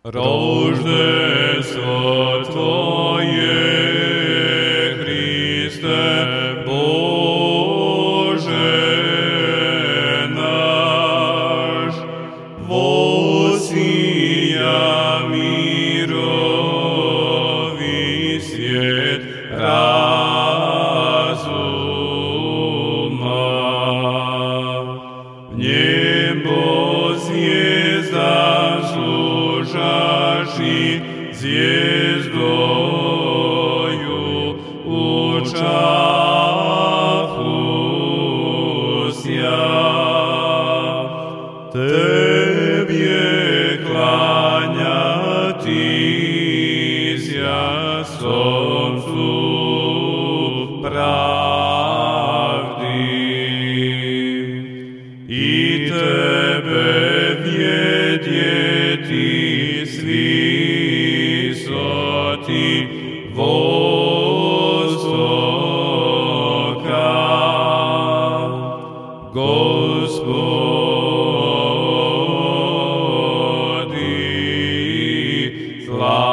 Рождество Твое, Христе Боже наш, воссия мировый свет разума. В небо звезда служащий звездою учахуся. Тебе кланятися солнцу правды, и Тебе ведети с высоты востока. Господи, слава